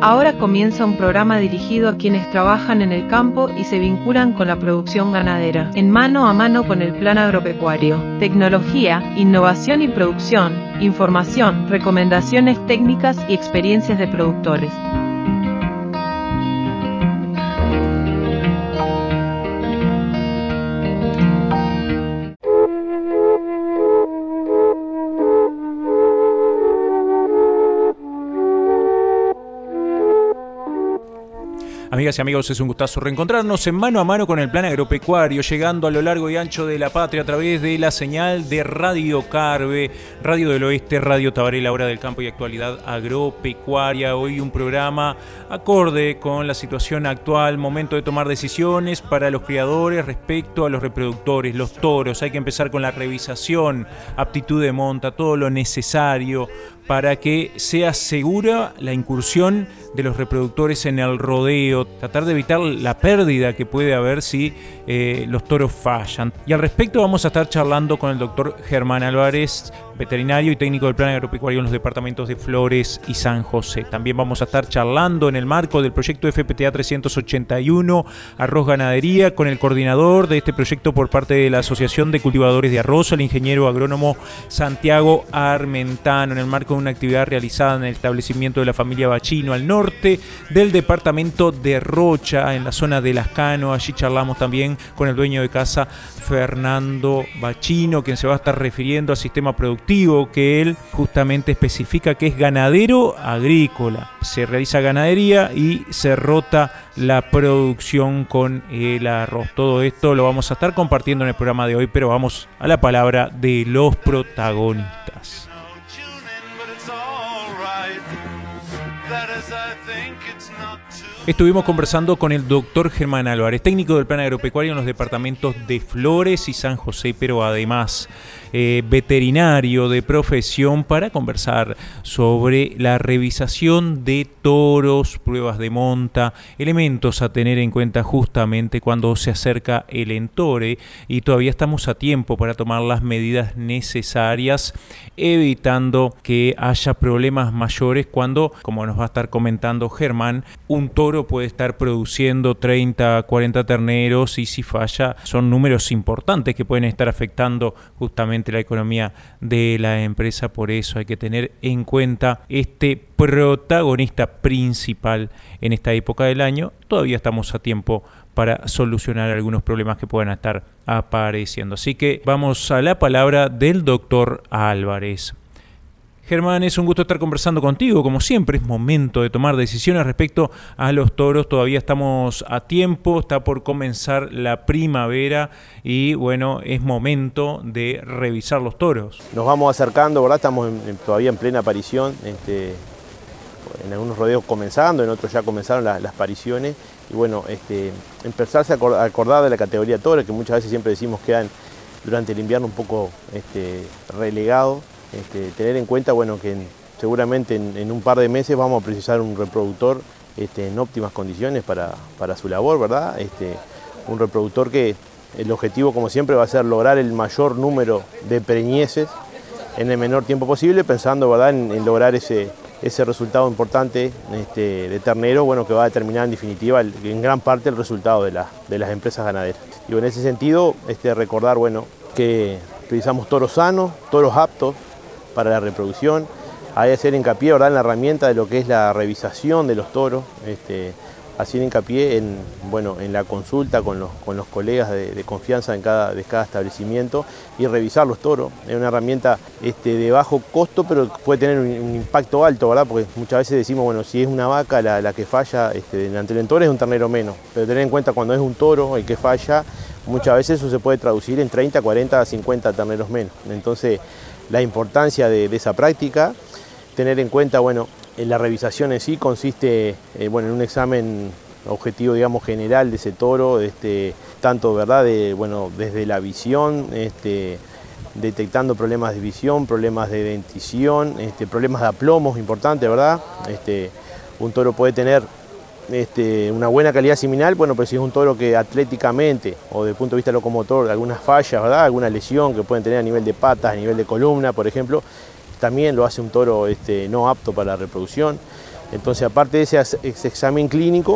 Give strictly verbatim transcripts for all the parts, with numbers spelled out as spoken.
Ahora comienza un programa dirigido a quienes trabajan en el campo y se vinculan con la producción ganadera, en mano a mano con el plan agropecuario. Tecnología, innovación y producción, información, recomendaciones técnicas y experiencias de productores. Amigas y amigos, es un gustazo reencontrarnos en Mano a Mano con el plan agropecuario, llegando a lo largo y ancho de la patria a través de la señal de Radio Carve, Radio del Oeste, Radio Tabaré, la hora del campo y actualidad agropecuaria. Hoy un programa acorde con la situación actual, momento de tomar decisiones para los criadores respecto a los reproductores, los toros. Hay que empezar con la revisación, aptitud de monta, todo lo necesario para que sea segura la incursión de los reproductores en el rodeo, tratar de evitar la pérdida que puede haber si eh, los toros fallan. Y al respecto vamos a estar charlando con el doctor Germán Álvarez, veterinario y técnico del plan agropecuario en los departamentos de Flores y San José. También vamos a estar charlando en el marco del proyecto F P T A trescientos ochenta y uno, Arroz Ganadería, con el coordinador de este proyecto por parte de la Asociación de Cultivadores de Arroz, el ingeniero agrónomo Santiago Armentano, en el marco de una actividad realizada en el establecimiento de la familia Bachino al norte del departamento de Rocha, en la zona de Lascano. Allí charlamos también con el dueño de casa, Fernando Bachino, quien se va a estar refiriendo al sistema productivo que él justamente especifica que es ganadero agrícola. Se realiza ganadería y se rota la producción con el arroz. Todo esto lo vamos a estar compartiendo en el programa de hoy, pero vamos a la palabra de los protagonistas. Estuvimos conversando con el doctor Germán Álvarez, técnico del plan agropecuario en los departamentos de Flores y San José, pero además eh, veterinario de profesión, para conversar sobre la revisación de toros, pruebas de monta, elementos a tener en cuenta justamente cuando se acerca el entore, y todavía estamos a tiempo para tomar las medidas necesarias, evitando que haya problemas mayores cuando, como nos va a estar comentando Germán, un toro puede estar produciendo treinta, cuarenta terneros y si falla son números importantes que pueden estar afectando justamente la economía de la empresa. Por eso hay que tener en cuenta este protagonista principal en esta época del año. Todavía estamos a tiempo para solucionar algunos problemas que puedan estar apareciendo. Así que vamos a la palabra del doctor Álvarez. Germán, es un gusto estar conversando contigo. Como siempre, es momento de tomar decisiones respecto a los toros. Todavía estamos a tiempo, está por comenzar la primavera y, bueno, es momento de revisar los toros. Nos vamos acercando, ¿verdad? Estamos en, en, todavía en plena aparición. Este, en algunos rodeos comenzando, en otros ya comenzaron la, las pariciones. Y, bueno, este, empezarse a acordar de la categoría toro, que muchas veces siempre decimos quedan durante el invierno un poco este, relegados. Este, tener en cuenta, bueno, que en, seguramente en, en un par de meses vamos a precisar un reproductor este, en óptimas condiciones para, para su labor, ¿verdad? Este, un reproductor que el objetivo, como siempre, va a ser lograr el mayor número de preñeces en el menor tiempo posible, pensando, ¿verdad?, en, en lograr ese, ese resultado importante este, de ternero, bueno, que va a determinar en definitiva, el, en gran parte, el resultado de, la, de las empresas ganaderas. Y en ese sentido, este, recordar, bueno, que utilizamos toros sanos, toros aptos para la reproducción. Hay que hacer hincapié, ¿verdad?, en la herramienta de lo que es la revisación de los toros, este, hacer hincapié en, bueno, en la consulta con los, con los colegas de, de confianza en cada, de cada establecimiento y revisar los toros. Es una herramienta este, de bajo costo, pero puede tener un, un impacto alto, ¿verdad?, porque muchas veces decimos, bueno, si es una vaca la, la que falla, este, delante del toro es un ternero menos, pero tener en cuenta cuando es un toro el que falla, muchas veces eso se puede traducir en treinta, cuarenta, cincuenta terneros menos. Entonces, la importancia de, de esa práctica, tener en cuenta, bueno, en la revisación en sí consiste eh, bueno, en un examen objetivo, digamos, general de ese toro, este, tanto, ¿verdad?, de, bueno, desde la visión, este, detectando problemas de visión, problemas de dentición, este, problemas de aplomos, importante, ¿verdad? Este, un toro puede tener Este, una buena calidad seminal, bueno, pero si es un toro que atléticamente o desde el punto de vista locomotor, algunas fallas, ¿verdad?, alguna lesión que pueden tener a nivel de patas, a nivel de columna, por ejemplo, también lo hace un toro este, no apto para la reproducción. Entonces, aparte de ese, ese examen clínico,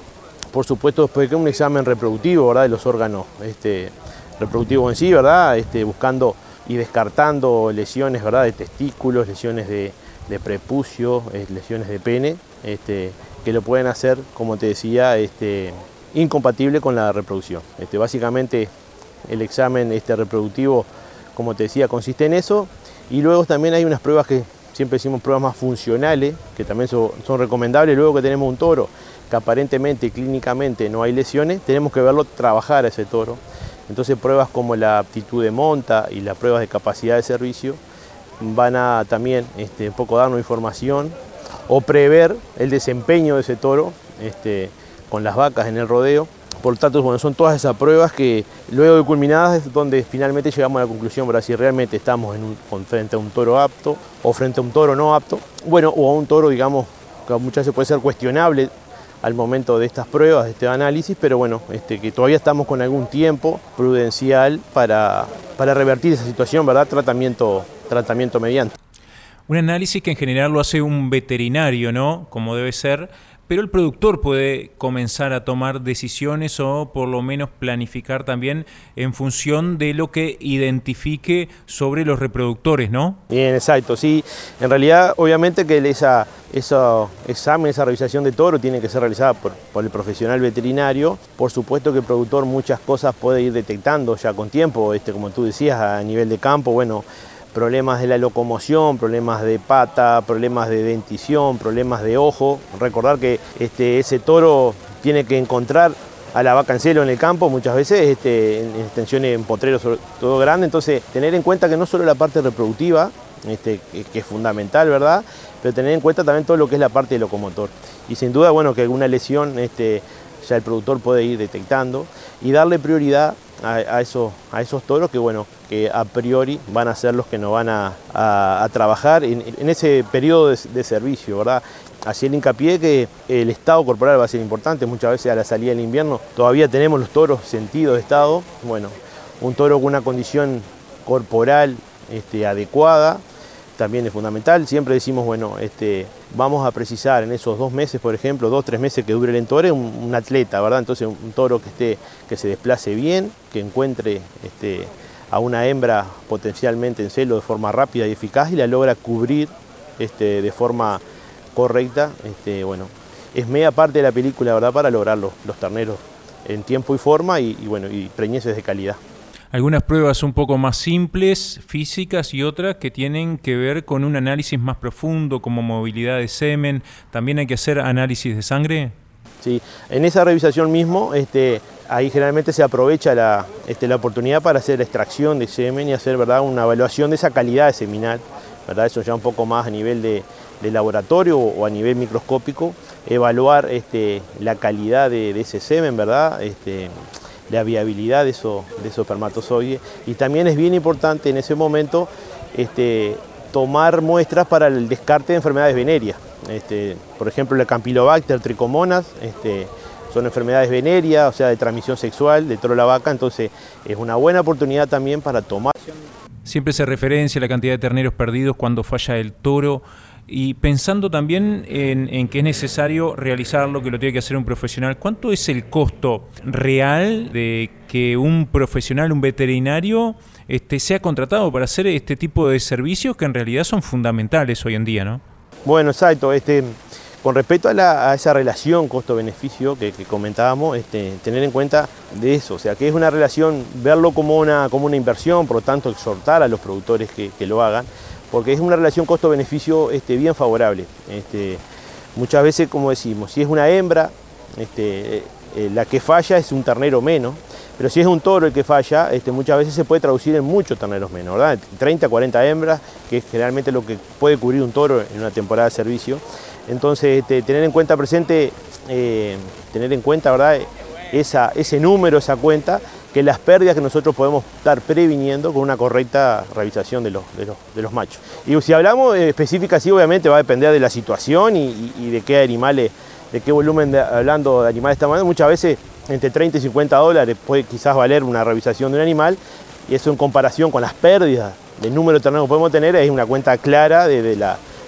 por supuesto, después que un examen reproductivo, ¿verdad?, de los órganos este, reproductivos en sí, ¿verdad?, este, buscando y descartando lesiones, ¿verdad?, de testículos, lesiones de, de prepucio, eh, lesiones de pene, este, que lo pueden hacer, como te decía, este, incompatible con la reproducción. Este, básicamente, el examen este, reproductivo, como te decía, consiste en eso. Y luego también hay unas pruebas que siempre decimos pruebas más funcionales, que también son, son recomendables. Luego que tenemos un toro que aparentemente, clínicamente no hay lesiones, tenemos que verlo trabajar a ese toro. Entonces pruebas como la aptitud de monta y las pruebas de capacidad de servicio van a también este, un poco darnos información o prever el desempeño de ese toro este, con las vacas en el rodeo. Por lo tanto, bueno, son todas esas pruebas que luego de culminadas es donde finalmente llegamos a la conclusión para si realmente estamos en un, frente a un toro apto o frente a un toro no apto, bueno, o a un toro, digamos, que muchas veces puede ser cuestionable al momento de estas pruebas, de este análisis, pero bueno, este, que todavía estamos con algún tiempo prudencial para, para revertir esa situación, ¿verdad? Tratamiento, tratamiento mediante. Un análisis que en general lo hace un veterinario, ¿no? Como debe ser, pero el productor puede comenzar a tomar decisiones o por lo menos planificar también en función de lo que identifique sobre los reproductores, ¿no? Bien, exacto, sí. En realidad, obviamente que esa, ese examen, esa revisación de toro tiene que ser realizada por, por el profesional veterinario. Por supuesto que el productor muchas cosas puede ir detectando ya con tiempo, este, como tú decías, a nivel de campo, bueno, problemas de la locomoción, problemas de pata, problemas de dentición, problemas de ojo. Recordar que este, ese toro tiene que encontrar a la vaca en celo en el campo, muchas veces este, en extensiones en potreros, sobre todo grande. Entonces, tener en cuenta que no solo la parte reproductiva, este, que, que es fundamental, ¿verdad?, pero tener en cuenta también todo lo que es la parte de locomotor. Y sin duda, bueno, que alguna lesión este, ya el productor puede ir detectando y darle prioridad a, a, esos, a esos toros que, bueno, que a priori van a ser los que nos van a, a, a trabajar en, en ese periodo de, de servicio, ¿verdad? Así el hincapié que el estado corporal va a ser importante. Muchas veces a la salida del invierno todavía tenemos los toros sentidos de estado. Bueno, un toro con una condición corporal este, adecuada también es fundamental. Siempre decimos, bueno, este, vamos a precisar en esos dos meses, por ejemplo, dos, tres meses que dure el entore, un, un atleta, ¿verdad? Entonces un toro que, esté, que se desplace bien, que encuentre este, a una hembra potencialmente en celo de forma rápida y eficaz y la logra cubrir este, de forma correcta. Este, bueno, es media parte de la película, ¿verdad?, para lograr los, los terneros en tiempo y forma y, y, bueno, y preñeces de calidad. Algunas pruebas un poco más simples, físicas, y otras que tienen que ver con un análisis más profundo, como movilidad de semen. ¿También hay que hacer análisis de sangre? Sí, en esa revisación mismo, este, ahí generalmente se aprovecha la, este, la oportunidad para hacer extracción de semen y hacer, ¿verdad?, una evaluación de esa calidad de seminal, ¿verdad? Eso ya un poco más a nivel de, de laboratorio o a nivel microscópico, evaluar este, la calidad de, de ese semen, ¿verdad? Este, la viabilidad de esos, de esos espermatozoides. Y también es bien importante en ese momento este, tomar muestras para el descarte de enfermedades venéreas. Este, por ejemplo, la Campylobacter, Trichomonas, este, son enfermedades venéreas, o sea, de transmisión sexual del toro a la vaca, entonces es una buena oportunidad también para tomar. Siempre se referencia a la cantidad de terneros perdidos cuando falla el toro. Y pensando también en, en que es necesario realizarlo, que lo tiene que hacer un profesional, ¿cuánto es el costo real de que un profesional, un veterinario, este, sea contratado para hacer este tipo de servicios que en realidad son fundamentales hoy en día, ¿no? Bueno, exacto. Este, con respecto a, la, a esa relación costo-beneficio que, que comentábamos, este, tener en cuenta de eso, o sea, que es una relación, verlo como una, como una inversión, por lo tanto exhortar a los productores que, que lo hagan, porque es una relación costo-beneficio este, bien favorable. Este, muchas veces, como decimos, si es una hembra, este, eh, la que falla es un ternero menos, pero si es un toro el que falla, este, muchas veces se puede traducir en muchos terneros menos, ¿verdad? treinta, cuarenta hembras, que es generalmente lo que puede cubrir un toro en una temporada de servicio. Entonces, este, tener en cuenta presente, eh, tener en cuenta, ¿verdad?, esa, ese número, esa cuenta, que las pérdidas que nosotros podemos estar previniendo con una correcta revisación de los, de los, de los machos. Y si hablamos de específicas, sí, obviamente va a depender de la situación y, y, y de qué animales, de qué volumen, de, hablando de animales estamos hablando. Muchas veces entre treinta y cincuenta dólares puede quizás valer una revisación de un animal, y eso en comparación con las pérdidas del número de terneros que podemos tener es una cuenta clara de, de, la,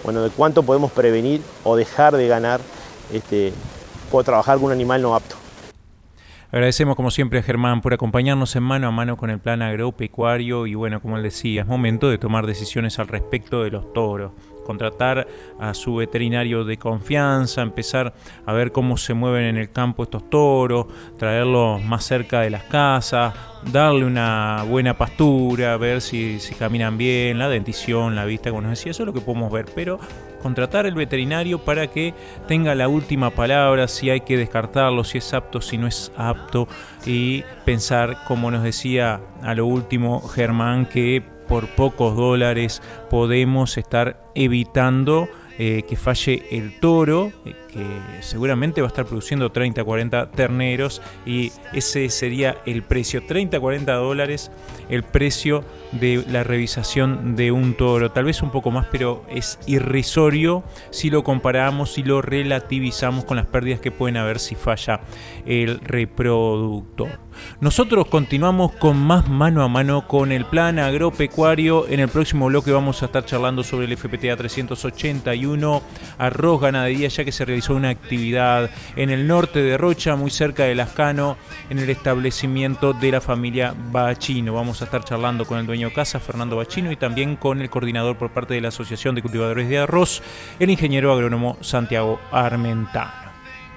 bueno, de cuánto podemos prevenir o dejar de ganar este, por trabajar con un animal no apto. Agradecemos como siempre a Germán por acompañarnos en Mano a Mano con el Plan Agropecuario y bueno, como él decía, es momento de tomar decisiones al respecto de los toros. Contratar a su veterinario de confianza, empezar a ver cómo se mueven en el campo estos toros, traerlos más cerca de las casas, darle una buena pastura, ver si, si caminan bien, la dentición, la vista, como nos decía, eso es lo que podemos ver, pero contratar al veterinario para que tenga la última palabra, si hay que descartarlo, si es apto, si no es apto, y pensar, como nos decía a lo último Germán, que por pocos dólares podemos estar evitando eh, que falle el toro, eh, que seguramente va a estar produciendo treinta a cuarenta terneros, y ese sería el precio, treinta a cuarenta dólares el precio de la revisación de un toro, tal vez un poco más, pero es irrisorio si lo comparamos, si lo relativizamos con las pérdidas que pueden haber si falla el reproductor. Nosotros continuamos con más Mano a Mano con el Plan Agropecuario. En el próximo bloque vamos a estar charlando sobre el F P T A trescientos ochenta y uno, arroz ganadería, ya que se realizó una actividad en el norte de Rocha, muy cerca de Lascano, en el establecimiento de la familia Bachino. Vamos a estar charlando con el dueño de casa, Fernando Bachino, y también con el coordinador por parte de la Asociación de Cultivadores de Arroz, el ingeniero agrónomo Santiago Armentano.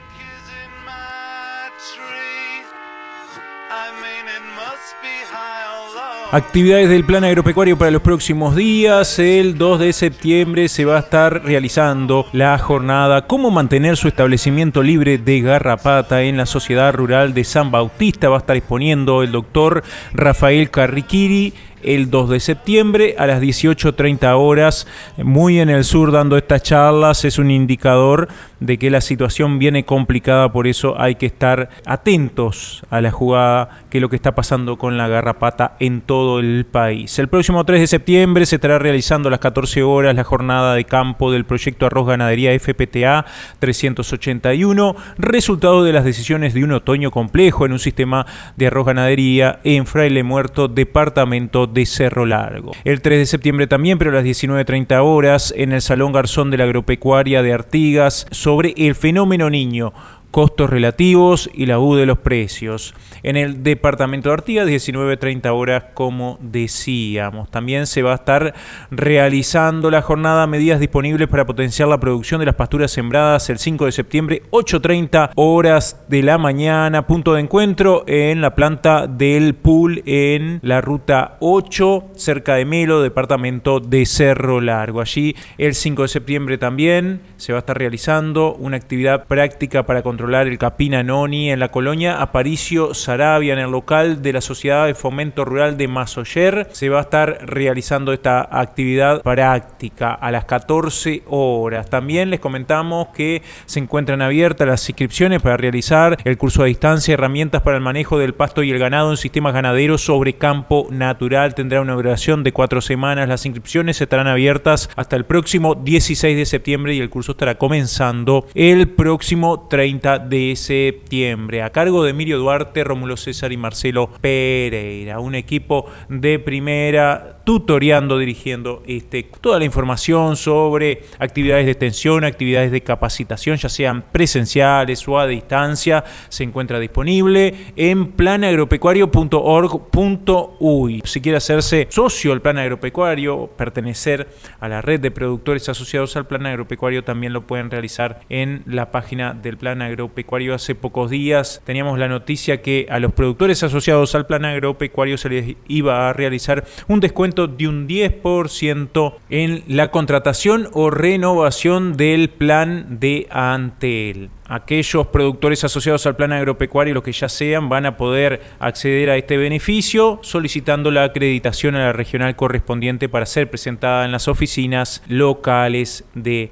Actividades del Plan Agropecuario para los próximos días. El dos de septiembre se va a estar realizando la jornada Cómo mantener su establecimiento libre de garrapata en la Sociedad Rural de San Bautista. Va a estar exponiendo el doctor Rafael Carriquiri el dos de septiembre a las dieciocho treinta horas, muy en el sur dando estas charlas. Es un indicador de que la situación viene complicada, por eso hay que estar atentos a la jugada, que es lo que está pasando con la garrapata en todo el país. El próximo tres de septiembre se estará realizando a las catorce horas la jornada de campo del proyecto Arroz Ganadería F P T A trescientos ochenta y uno, resultado de las decisiones de un otoño complejo en un sistema de arroz ganadería en Fraile Muerto, departamento de Cerro Largo. El tres de septiembre también, pero a las diecinueve treinta horas, en el Salón Garzón de la Agropecuaria de Artigas, sobre el fenómeno niño, costos relativos y la U de los precios. En el departamento de Artigas, diecinueve treinta horas, como decíamos. También se va a estar realizando la jornada Medidas disponibles para potenciar la producción de las pasturas sembradas el cinco de septiembre, ocho treinta horas de la mañana. Punto de encuentro en la planta del pool en la ruta ocho, cerca de Melo, departamento de Cerro Largo. Allí el cinco de septiembre también se va a estar realizando una actividad práctica para controlar el capín anoni en la colonia Aparicio Saravia, en el local de la Sociedad de Fomento Rural de Masoyer. Se va a estar realizando esta actividad práctica a las catorce horas. También les comentamos que se encuentran abiertas las inscripciones para realizar el curso a distancia Herramientas para el manejo del pasto y el ganado en sistemas ganaderos sobre campo natural. Tendrá una duración de cuatro semanas. Las inscripciones estarán abiertas hasta el próximo dieciséis de septiembre y el curso estará comenzando el próximo treinta de septiembre, a cargo de Emilio Duarte, Rómulo César y Marcelo Pereira, un equipo de primera tutoreando, dirigiendo este, toda la información sobre actividades de extensión, actividades de capacitación, ya sean presenciales o a distancia. Se encuentra disponible en plan agropecuario punto org punto uy. Si quiere hacerse socio del Plan Agropecuario, pertenecer a la red de productores asociados al Plan Agropecuario, también lo pueden realizar en la página del Plan Agropecuario. Hace pocos días teníamos la noticia que a los productores asociados al Plan Agropecuario se les iba a realizar un descuento de un diez por ciento en la contratación o renovación del plan de Antel. Aquellos productores asociados al Plan Agropecuario, los que ya sean, van a poder acceder a este beneficio solicitando la acreditación a la regional correspondiente para ser presentada en las oficinas locales de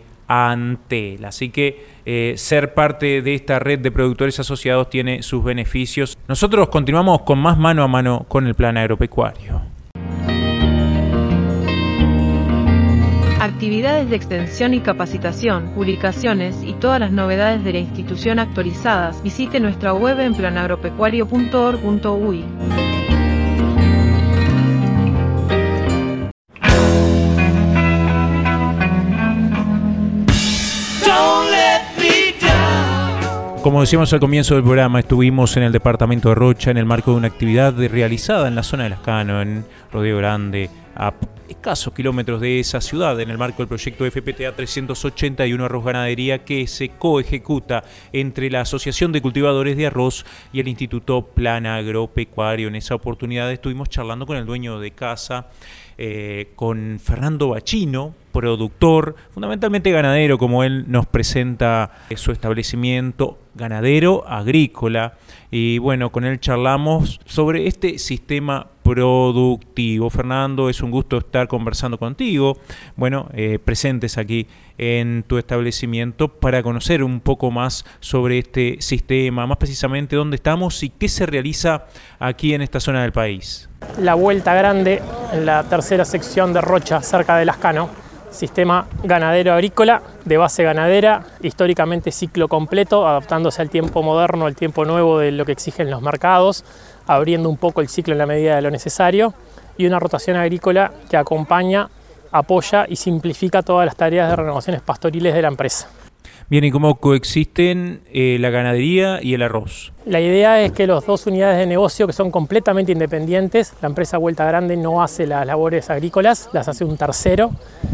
Antel. Así que eh, ser parte de esta red de productores asociados tiene sus beneficios. Nosotros continuamos con más Mano a Mano con el Plan Agropecuario. Actividades de extensión y capacitación, publicaciones y todas las novedades de la institución actualizadas. Visite nuestra web en plan agropecuario punto org punto uy. Como decíamos al comienzo del programa, estuvimos en el departamento de Rocha en el marco de una actividad de, realizada en la zona de Lascano, en Rodeo Grande, a escasos kilómetros de esa ciudad, en el marco del proyecto F P T A trescientos ochenta y uno Arroz Ganadería, que se coejecuta entre la Asociación de Cultivadores de Arroz y el Instituto Plan Agropecuario. En esa oportunidad estuvimos charlando con el dueño de casa, eh, con Fernando Bachino, productor, fundamentalmente ganadero, como él nos presenta su establecimiento, ganadero agrícola. Y bueno, con él charlamos sobre este sistema productivo. Fernando, es un gusto estar conversando contigo, bueno, eh, presentes aquí en tu establecimiento para conocer un poco más sobre este sistema, más precisamente dónde estamos y qué se realiza aquí en esta zona del país. La Vuelta Grande, en la tercera sección de Rocha, cerca de Lascano. Sistema ganadero agrícola, de base ganadera, históricamente ciclo completo, adaptándose al tiempo moderno, al tiempo nuevo de lo que exigen los mercados, abriendo un poco el ciclo en la medida de lo necesario, y una rotación agrícola que acompaña, apoya y simplifica todas las tareas de renovaciones pastoriles de la empresa. Bien, ¿y cómo coexisten eh, la ganadería y el arroz? La idea es que las dos unidades de negocio, que son completamente independientes, la empresa Vuelta Grande no hace las labores agrícolas, las hace un tercero,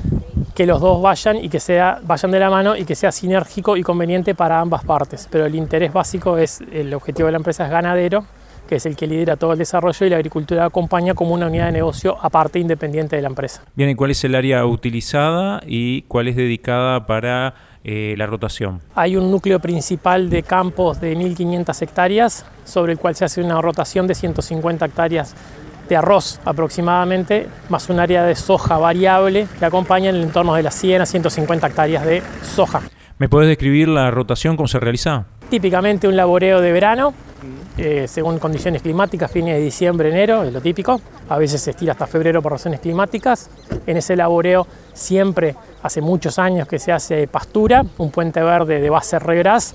que los dos vayan y que sea, vayan de la mano y que sea sinérgico y conveniente para ambas partes. Pero el interés básico es, el objetivo de la empresa es ganadero, que es el que lidera todo el desarrollo, y la agricultura acompaña como una unidad de negocio aparte, independiente de la empresa. Bien, ¿y cuál es el área utilizada y cuál es dedicada para eh, la rotación? Hay un núcleo principal de campos de mil quinientas hectáreas, sobre el cual se hace una rotación de ciento cincuenta hectáreas de arroz aproximadamente, más un área de soja variable que acompaña en el entorno de las cien a ciento cincuenta hectáreas de soja. ¿Me puedes describir la rotación, cómo se realiza? Típicamente un laboreo de verano, eh, según condiciones climáticas, fines de diciembre, enero, es lo típico. A veces se estira hasta febrero por razones climáticas. En ese laboreo siempre, hace muchos años que se hace pastura, un puente verde de base regras.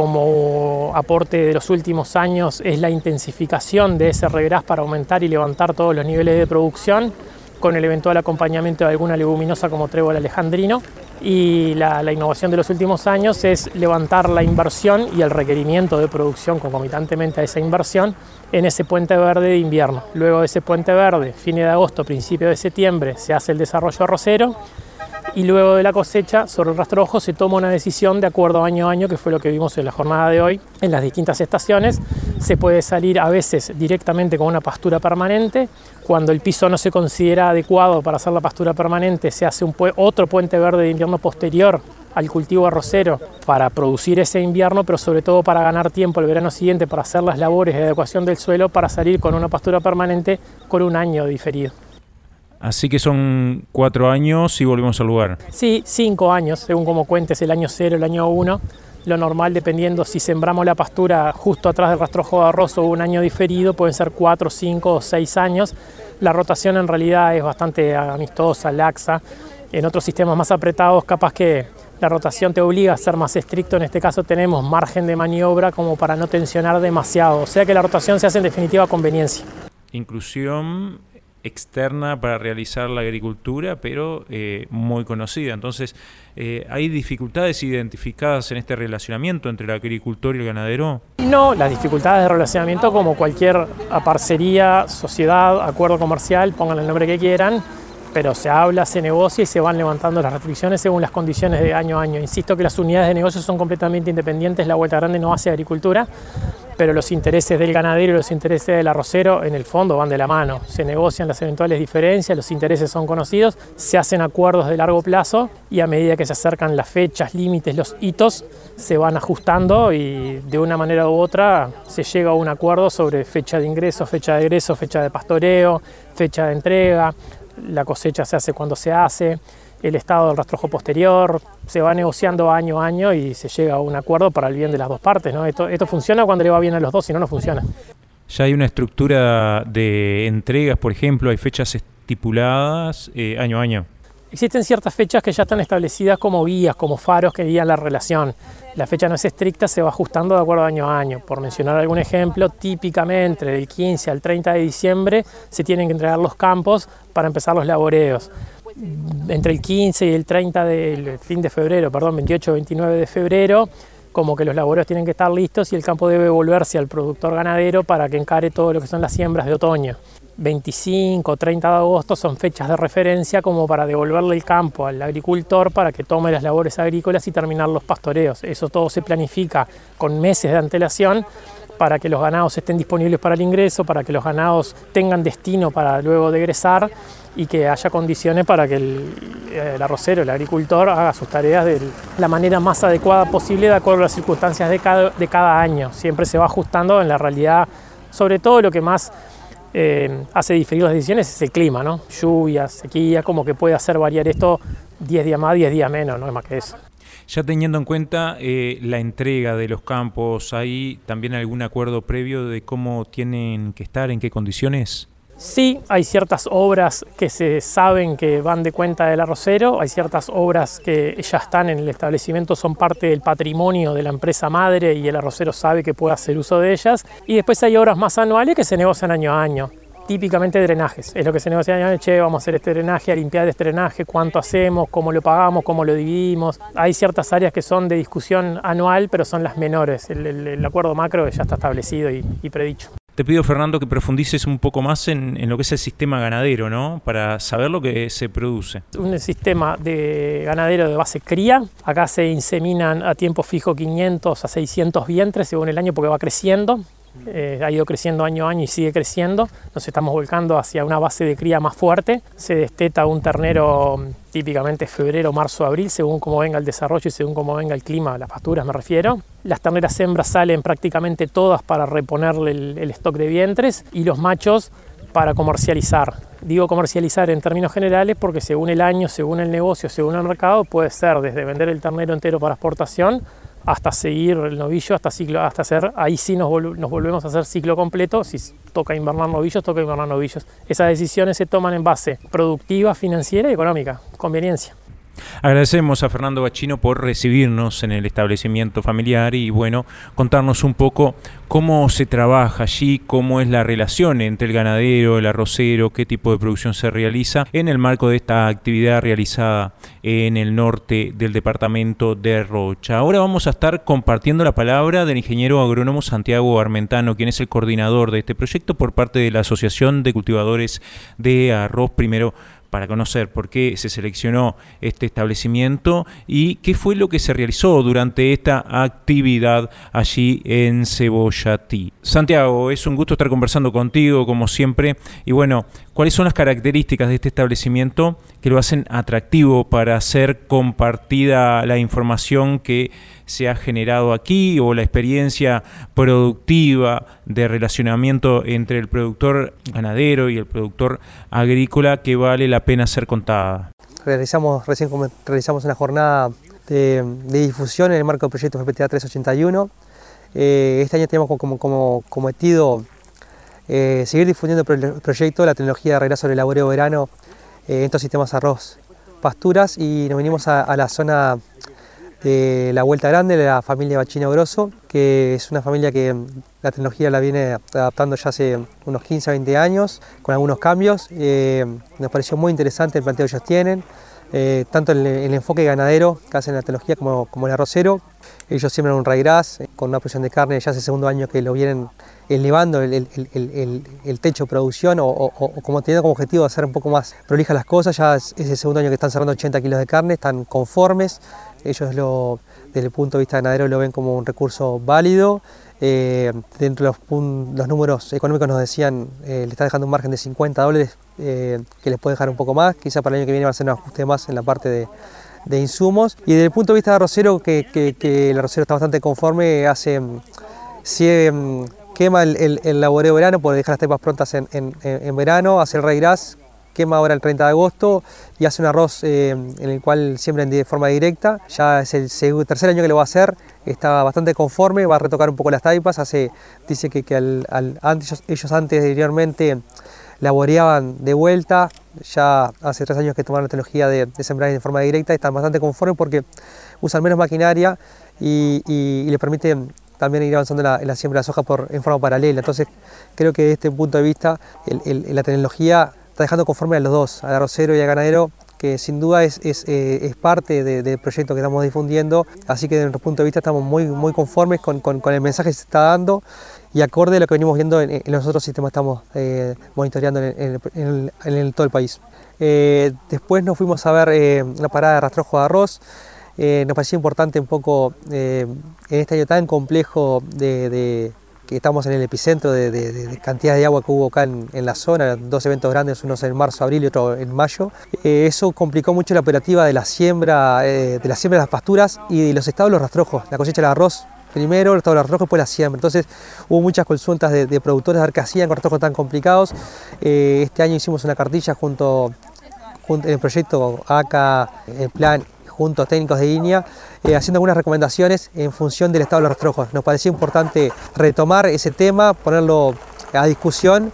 Como aporte de los últimos años es la intensificación de ese regras para aumentar y levantar todos los niveles de producción, con el eventual acompañamiento de alguna leguminosa como trébol alejandrino. Y la, la innovación de los últimos años es levantar la inversión y el requerimiento de producción concomitantemente a esa inversión en ese puente verde de invierno. Luego de ese puente verde, fines de agosto, principio de septiembre, se hace el desarrollo arrocero, y luego de la cosecha, sobre el rastrojo, se toma una decisión de acuerdo año a año, que fue lo que vimos en la jornada de hoy, en las distintas estaciones. Se puede salir a veces directamente con una pastura permanente. Cuando el piso no se considera adecuado para hacer la pastura permanente, se hace un pu- otro puente verde de invierno posterior al cultivo arrocero para producir ese invierno, pero sobre todo para ganar tiempo el verano siguiente para hacer las labores de adecuación del suelo, para salir con una pastura permanente con un año diferido. Así que son cuatro años y volvemos al lugar. Sí, cinco años, según como cuentes, el año cero, el año uno. Lo normal, dependiendo si sembramos la pastura justo atrás del rastrojo de arroz o un año diferido, pueden ser cuatro, cinco o seis años. La rotación en realidad es bastante amistosa, laxa. En otros sistemas más apretados, capaz que la rotación te obliga a ser más estricto. En este caso tenemos margen de maniobra como para no tensionar demasiado. O sea que la rotación se hace en definitiva a conveniencia. Inclusión externa para realizar la agricultura, pero eh, muy conocida. Entonces, eh, ¿hay dificultades identificadas en este relacionamiento entre el agricultor y el ganadero? No, las dificultades de relacionamiento, como cualquier parcería, sociedad, acuerdo comercial, pongan el nombre que quieran, pero se habla, se negocia y se van levantando las restricciones según las condiciones de año a año. Insisto que las unidades de negocio son completamente independientes, la Vuelta Grande no hace agricultura, pero los intereses del ganadero y los intereses del arrocero en el fondo van de la mano. Se negocian las eventuales diferencias, los intereses son conocidos, se hacen acuerdos de largo plazo y a medida que se acercan las fechas, límites, los hitos, se van ajustando y de una manera u otra se llega a un acuerdo sobre fecha de ingreso, fecha de egreso, fecha de pastoreo, fecha de entrega. La cosecha se hace cuando se hace, el estado del rastrojo posterior, se va negociando año a año y se llega a un acuerdo para el bien de las dos partes, ¿no? Esto, esto funciona cuando le va bien a los dos, si no, no funciona. Ya hay una estructura de entregas, por ejemplo, hay fechas estipuladas eh, año a año. Existen ciertas fechas que ya están establecidas como guías, como faros que guían la relación. La fecha no es estricta, se va ajustando de acuerdo año a año. Por mencionar algún ejemplo, típicamente del quince al treinta de diciembre se tienen que entregar los campos para empezar los laboreos. Entre el quince y el treinta del fin de febrero, perdón, veintiocho o veintinueve de febrero, como que los laboreos tienen que estar listos y el campo debe volverse al productor ganadero para que encare todo lo que son las siembras de otoño. veinticinco o treinta de agosto son fechas de referencia como para devolverle el campo al agricultor para que tome las labores agrícolas y terminar los pastoreos. Eso todo se planifica con meses de antelación para que los ganados estén disponibles para el ingreso, para que los ganados tengan destino para luego degresar y que haya condiciones para que el, el arrocero, el agricultor, haga sus tareas de la manera más adecuada posible de acuerdo a las circunstancias de cada, de cada año. Siempre se va ajustando en la realidad, sobre todo lo que más eh, hace diferir las decisiones es el clima, ¿no? Lluvias, sequía, como que puede hacer variar esto diez días más, diez días menos, no es más que eso. Ya teniendo en cuenta eh, la entrega de los campos, ¿hay también algún acuerdo previo de cómo tienen que estar, en qué condiciones? Sí, hay ciertas obras que se saben que van de cuenta del arrocero, hay ciertas obras que ya están en el establecimiento, son parte del patrimonio de la empresa madre y el arrocero sabe que puede hacer uso de ellas. Y después hay obras más anuales que se negocian año a año. Típicamente drenajes, es lo que se negocia año a año, che, vamos a hacer este drenaje, a limpiar este drenaje, cuánto hacemos, cómo lo pagamos, cómo lo dividimos. Hay ciertas áreas que son de discusión anual, pero son las menores. El, el, el acuerdo macro ya está establecido y, y predicho. Te pido, Fernando, que profundices un poco más en, en lo que es el sistema ganadero, ¿no? Para saber lo que se produce. Un sistema de ganadero de base cría. Acá se inseminan a tiempo fijo quinientos a seiscientos vientres según el año porque va creciendo. Eh, ha ido creciendo año a año y sigue creciendo. Nos estamos volcando hacia una base de cría más fuerte. Se desteta un ternero típicamente febrero, marzo, abril, según cómo venga el desarrollo y según cómo venga el clima, las pasturas me refiero. Las terneras hembras salen prácticamente todas para reponerle el, el stock de vientres y los machos para comercializar. Digo comercializar en términos generales porque según el año, según el negocio, según el mercado, puede ser desde vender el ternero entero para exportación hasta seguir el novillo, hasta ciclo, hasta hacer, ahí sí nos, vol nos volvemos a hacer ciclo completo. Si toca invernar novillos, toca invernar novillos. Esas decisiones se toman en base productiva, financiera y económica, conveniencia. Agradecemos a Fernando Bachino por recibirnos en el establecimiento familiar y bueno, contarnos un poco cómo se trabaja allí, cómo es la relación entre el ganadero, el arrocero, qué tipo de producción se realiza en el marco de esta actividad realizada en el norte del departamento de Rocha. Ahora vamos a estar compartiendo la palabra del ingeniero agrónomo Santiago Armentano, quien es el coordinador de este proyecto por parte de la Asociación de Cultivadores de Arroz. Primero, para conocer por qué se seleccionó este establecimiento y qué fue lo que se realizó durante esta actividad allí en Cebollatí. Santiago, es un gusto estar conversando contigo, como siempre, y bueno, ¿cuáles son las características de este establecimiento que lo hacen atractivo para hacer compartida la información que se ha generado aquí o la experiencia productiva de relacionamiento entre el productor ganadero y el productor agrícola que vale la pena ser contada? Realizamos, recién realizamos una jornada de, de difusión en el marco del proyecto F P T A trescientos ochenta y uno. Eh, este año tenemos como, como cometido eh, seguir difundiendo el proyecto, la tecnología de regreso del laboreo verano eh, en estos sistemas arroz pasturas, y nos venimos a, a la zona de la Vuelta Grande, de la familia Bachino Grosso, que es una familia que la tecnología la viene adaptando ya hace unos quince a veinte años, con algunos cambios. Eh, nos pareció muy interesante el planteo que ellos tienen, eh, tanto el, el enfoque ganadero que hacen la tecnología como, como el arrocero. Ellos siembran un raigras con una producción de carne, ya hace el segundo año que lo vienen elevando el, el, el, el, el techo de producción o, o, o como teniendo como objetivo hacer un poco más prolijas las cosas. Ya es, es el segundo año que están cerrando ochenta kilos de carne, están conformes. Ellos lo, desde el punto de vista ganadero lo ven como un recurso válido. Eh, dentro de los, los números económicos nos decían, eh, le está dejando un margen de cincuenta dólares eh, que les puede dejar un poco más. Quizá para el año que viene va a ser un ajuste más en la parte de, de insumos. Y desde el punto de vista de arrocero, que, que, que el arrocero está bastante conforme, hace, si, eh, quema el, el, el laboreo verano, puede dejar las tepas prontas en, en, en verano, hace el raigras, quema ahora el treinta de agosto y hace un arroz eh, en el cual siembran de forma directa. Ya es el segundo, tercer año que lo va a hacer, está bastante conforme, va a retocar un poco las taipas. Hace, dice que, que al, al, antes, ellos antes anteriormente laboreaban de vuelta, ya hace tres años que tomaron la tecnología de, de sembrar de forma directa y están bastante conformes porque usan menos maquinaria y, y, y les permite también ir avanzando en la, en la siembra de soja por, en forma paralela. Entonces creo que desde este punto de vista el, el, la tecnología está dejando conforme a los dos, al arrocero y al ganadero, que sin duda es, es, eh, es parte de, del proyecto que estamos difundiendo, así que desde nuestro punto de vista estamos muy, muy conformes con, con, con el mensaje que se está dando y acorde a lo que venimos viendo en, en los otros sistemas que estamos eh, monitoreando en, en, en, en, en todo el país. Eh, después nos fuimos a ver eh, una parada de rastrojo de arroz. Eh, nos pareció importante un poco eh, en este año tan complejo de, de que estamos en el epicentro de, de, de cantidad de agua que hubo acá en, en la zona, dos eventos grandes, uno en marzo, abril y otro en mayo. Eh, eso complicó mucho la operativa de la siembra, eh, de la siembra de las pasturas y de los estados de los rastrojos, la cosecha del arroz primero, el estado del rastrojo, después la siembra. Entonces hubo muchas consultas de, de productores a ver qué hacían con rastrojos tan complicados. Eh, este año hicimos una cartilla junto, junto en el proyecto A C A, el plan, junto a técnicos de línea, eh, haciendo algunas recomendaciones en función del estado de los rastrojos. Nos parecía importante retomar ese tema, ponerlo a discusión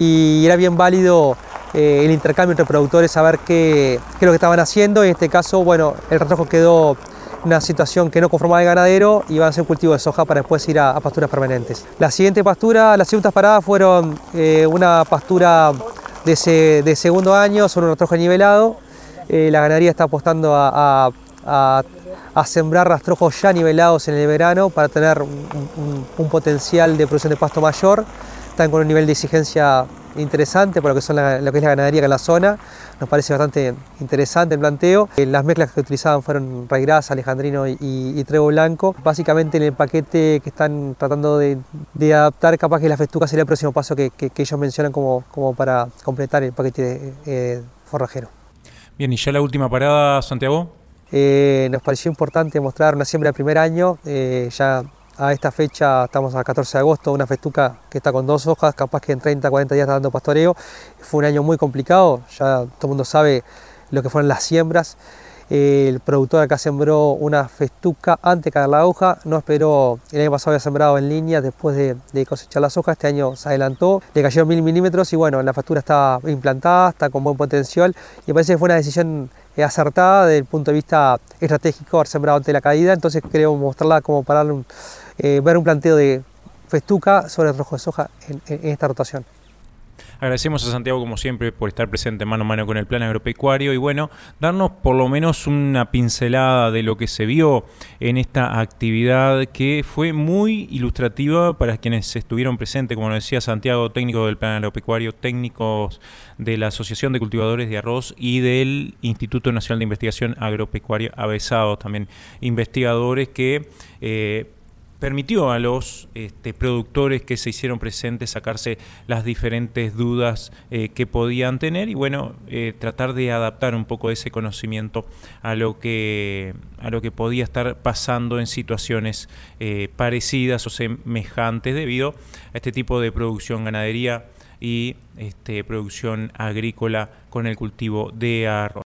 y era bien válido eh, el intercambio entre productores, saber qué, qué es lo que estaban haciendo. En este caso, bueno, el rastrojo quedó en una situación que no conformaba el ganadero y iban a hacer un cultivo de soja para después ir a, a pasturas permanentes. La siguiente pastura, las siguientes paradas fueron eh, una pastura de, se, de segundo año sobre un rastrojo nivelado. Eh, la ganadería está apostando a, a, a, a sembrar rastrojos ya nivelados en el verano para tener un, un, un potencial de producción de pasto mayor. Están con un nivel de exigencia interesante por lo que, son la, lo que es la ganadería en la zona. Nos parece bastante interesante el planteo. Eh, las mezclas que utilizaban fueron raigras, alejandrino y, y, y trego blanco. Básicamente en el paquete que están tratando de, de adaptar, capaz que la festuca sería el próximo paso que, que, que ellos mencionan como, como para completar el paquete eh, forrajero. Bien, y ya la última parada, Santiago. Eh, nos pareció importante mostrar una siembra de primer año. Eh, ya a esta fecha estamos a catorce de agosto, una festuca que está con dos hojas, capaz que en treinta, cuarenta días está dando pastoreo. Fue un año muy complicado, ya todo el mundo sabe lo que fueron las siembras. Eh, el productor acá sembró una festuca antes de caer la hoja, no esperó, el año pasado había sembrado en línea después de, de cosechar las hojas, este año se adelantó, le cayeron mil milímetros y bueno, la factura está implantada, está con buen potencial y me parece que fue una decisión acertada desde el punto de vista estratégico haber sembrado antes de la caída, entonces creo mostrarla como para un, eh, ver un planteo de festuca sobre el rojo de soja en, en, en esta rotación. Agradecemos a Santiago, como siempre, por estar presente mano a mano con el plan agropecuario y, bueno, darnos por lo menos una pincelada de lo que se vio en esta actividad que fue muy ilustrativa para quienes estuvieron presentes, como nos decía Santiago, técnico del plan agropecuario, técnicos de la Asociación de Cultivadores de Arroz y del Instituto Nacional de Investigación Agropecuaria, AVESADO, también investigadores que eh, permitió a los este, productores que se hicieron presentes sacarse las diferentes dudas eh, que podían tener y bueno, eh, tratar de adaptar un poco ese conocimiento a lo que, a lo que podía estar pasando en situaciones eh, parecidas o semejantes debido a este tipo de producción ganadería y este, producción agrícola con el cultivo de arroz.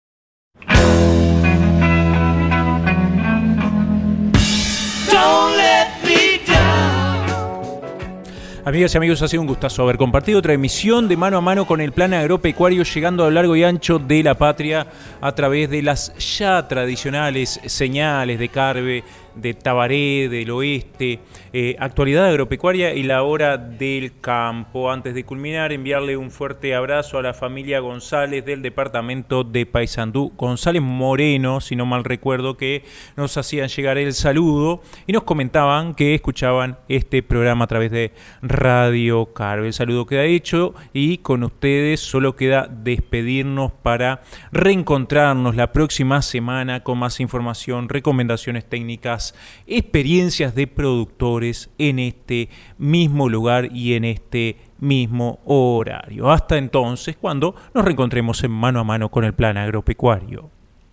Amigas y amigos, ha sido un gustazo haber compartido otra emisión de Mano a Mano con el plan agropecuario, llegando a lo largo y ancho de la patria a través de las ya tradicionales señales de Carve, de Tabaré, del Oeste, eh, actualidad agropecuaria y la hora del campo. Antes de culminar, enviarle un fuerte abrazo a la familia González del departamento de Paysandú, González Moreno, si no mal recuerdo, que nos hacían llegar el saludo y nos comentaban que escuchaban este programa a través de Radio Carve. El saludo queda hecho y con ustedes solo queda despedirnos para reencontrarnos la próxima semana con más información, recomendaciones técnicas, experiencias de productores en este mismo lugar y en este mismo horario. Hasta entonces, cuando nos reencontremos en Mano a Mano con el plan agropecuario.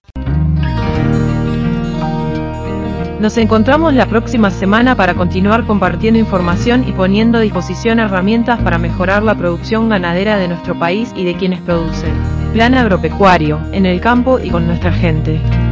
Nos encontramos la próxima semana para continuar compartiendo información y poniendo a disposición herramientas para mejorar la producción ganadera de nuestro país y de quienes producen. Plan agropecuario, en el campo y con nuestra gente.